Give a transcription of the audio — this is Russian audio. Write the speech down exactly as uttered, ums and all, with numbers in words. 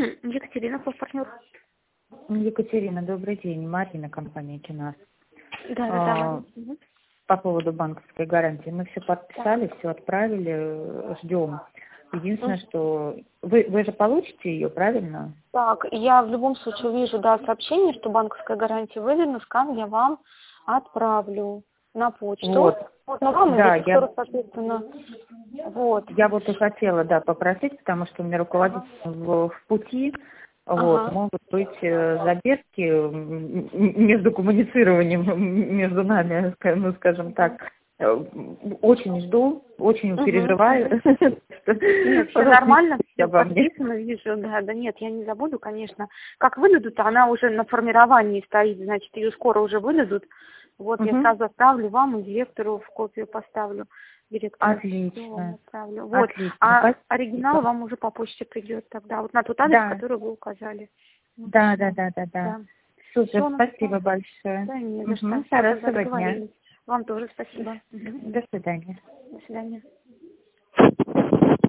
Екатерина, кто партнер? Екатерина, добрый день. Марина, компания «Кинас». Да, да, да. А, по поводу банковской гарантии. Мы все подписали, все отправили, ждем. Единственное, что... Вы, вы же получите ее, правильно? Так, я в любом случае увижу, да, сообщение, что банковская гарантия выдана, скан я вам отправлю на почту. Вот. Вот, но вам Да, идет, я... соответственно, вот. Я вот и хотела, да, попросить, потому что у меня руководитель ага. в, в пути, вот, ага. могут быть задержки между коммуницированием между нами, ну, скажем так. Очень жду, очень угу. переживаю. Нет, все нормально, все подписано, вижу, да, да, нет, я не забуду, конечно. Как выдадут, она уже на формировании стоит, значит, ее скоро уже выдадут. Вот угу. я сразу отправлю вам и директору в копию поставлю. Директору Отлично. Отправлю. Вот. Отлично. А Спасибо. оригинал вам уже по почте придет тогда, вот на тот адрес, да. который вы указали. Да, да, да, да, да. Супер, Все, спасибо большое. Да, не за что. Угу. Хорошего дня. Вам тоже спасибо. До свидания. До свидания.